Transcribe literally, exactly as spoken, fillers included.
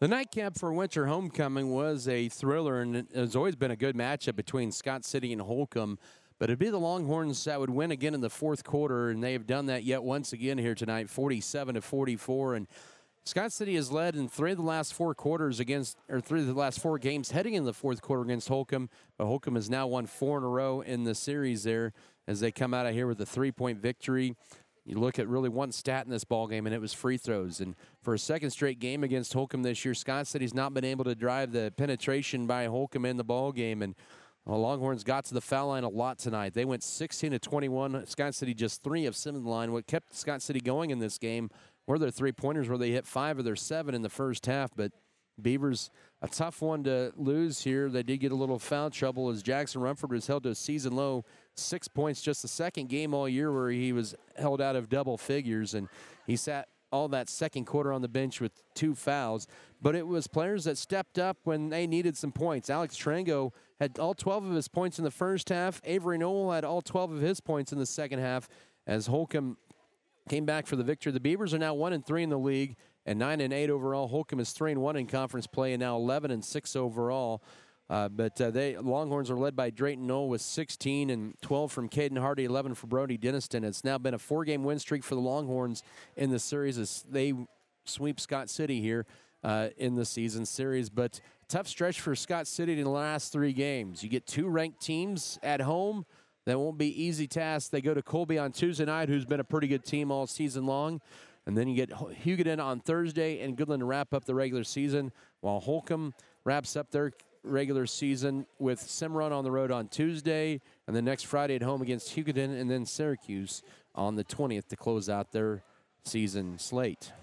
The nightcap for winter homecoming was a thriller, and it has always been a good matchup between Scott City and Holcomb. But it'd be the Longhorns that would win again in the fourth quarter, and they have done that yet once again here tonight, forty-seven to forty-four. And Scott City has led in three of the last four quarters against, or three of the last four games heading in the fourth quarter against Holcomb. But Holcomb has now won four in a row in the series there as they come out of here with a three-point victory. You look at really one stat in this ballgame, and it was free throws. And for a second straight game against Holcomb this year, Scott City's not been able to drive the penetration by Holcomb in the ballgame. And the Longhorns got to the foul line a lot tonight. They went sixteen to twenty-one. Scott City just three of seven line. What kept Scott City going in this game were their three-pointers, where they hit five of their seven in the first half. But Beavers, a tough one to lose here. They did get a little foul trouble as Jackson Rumford was held to a season low six points, just the second game all year where he was held out of double figures, and he sat all that second quarter on the bench with two fouls. But it was players that stepped up when they needed some points. Alex Trango had all twelve of his points in the first half. Avery Noel had all twelve of his points in the second half as Holcomb came back for the victory. The Beavers are now one and three in the league and nine and eight overall. Holcomb is three and one in conference play and now eleven and six overall. Uh, but uh, they Longhorns are led by Drayton Knoll with sixteen and twelve from Caden Hardy, eleven for Brody Denniston. It's now been a four-game win streak for the Longhorns in the series as they sweep Scott City here uh, in the season series. But tough stretch for Scott City in the last three games. You get two ranked teams at home. That won't be easy task. They go to Colby on Tuesday night, who's been a pretty good team all season long. And then you get Hugoton on Thursday and Goodland to wrap up the regular season, while Holcomb wraps up their regular season with Cimarron on the road on Tuesday, and then next Friday at home against Hugoton, and then Syracuse on the twentieth to close out their season slate.